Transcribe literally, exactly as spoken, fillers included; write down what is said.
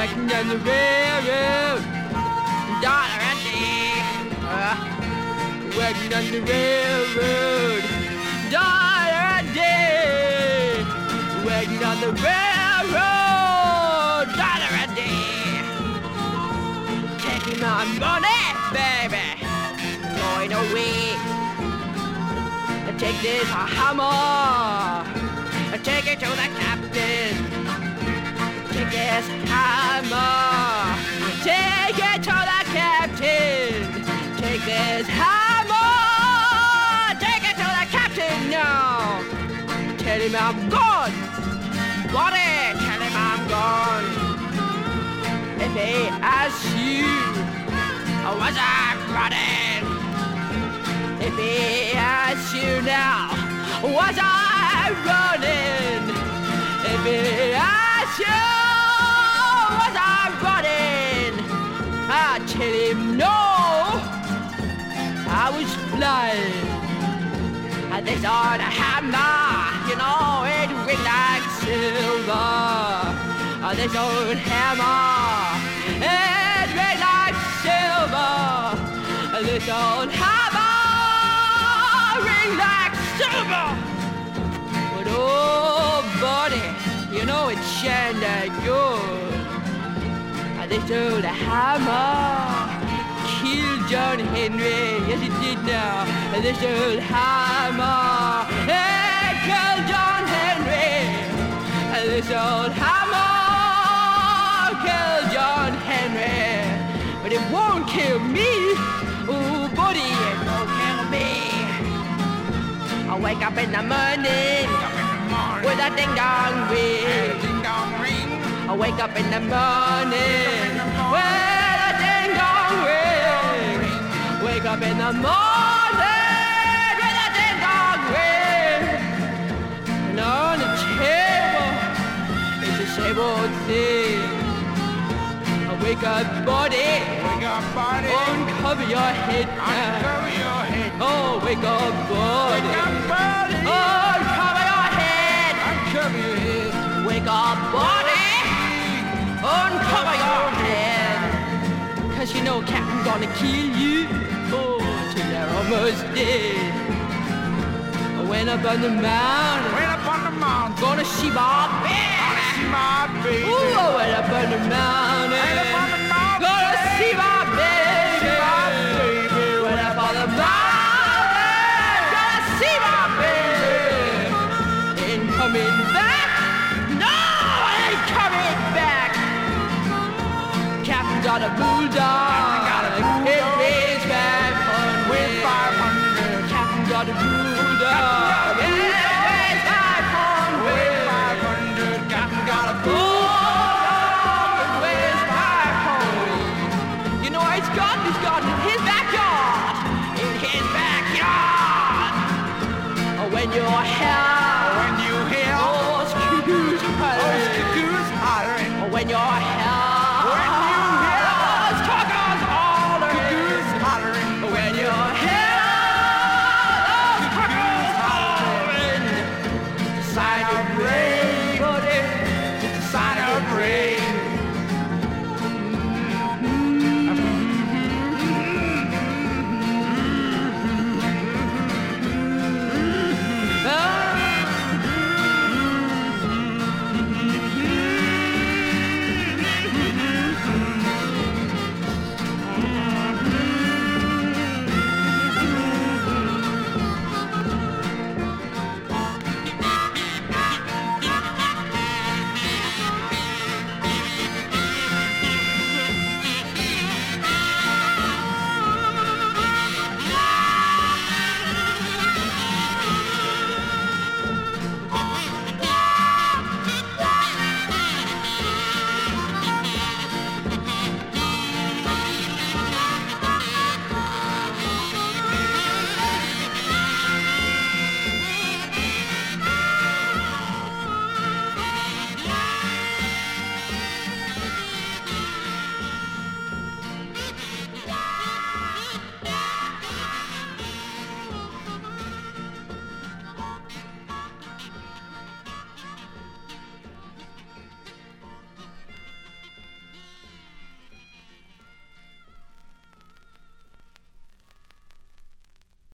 working on the railroad, dollar a day. Uh, working on the railroad, dollar a day. Working on the railroad, dollar a day. Taking my money, baby, going away. Take this hammer, take it to the captain. Take this hammer, take it to the captain. Take this hammer, take it to the captain now. Tell him I'm gone, buddy, tell him I'm gone. If he asks you, was I running? If he asks you now, was I running? If he asks you, was I running? I tell him no, I was flying. And this on a hammer, you know, it rings like silver. And this old hammer, it rings like silver. And this old hammer like silver. But oh buddy, you know it shined that good. And this old hammer killed John Henry. Yes it did now. And this old hammer it killed John Henry. And this old hammer killed John Henry. But it won't kill me. Oh buddy, it won't kill me. I wake up in the morning with a ding dong ring. I wake up in the morning with a ding dong ring. Wake up in the morning with a ding dong ring. And on the table is the same old thing. I wake up, body. Wake up, body. Uncover your head. Uncover your head. Oh, wake up, body. Wake up, body. Uncover your head. Uncover your head. Wake up, body. Uncover your head. Cause you know Captain's gonna kill you. Oh, till you're almost dead. I went up on the mountain. Went up on the mountain. Gonna see my baby. Gonna see my baby. Ooh, I went up on the mountain. Went up on the mountain. Gonna see my baby. See my baby. Went up on the mountain. Gonna see my baby. Ain't coming back. No, I ain't coming back. Captain's got a bulldog. Got a bulldog. It weighs five hundred. Weighs five hundred. Captain's got a bulldog. It weighs five hundred. Weighs five hundred. Captain got a bulldog. It weighs five hundred. You know where he's got? He's got it in his backyard. In his backyard. Oh, when you're here. When you hear Oh, cuckoos hollering. those cuckoos hollering. Oh, when you're here.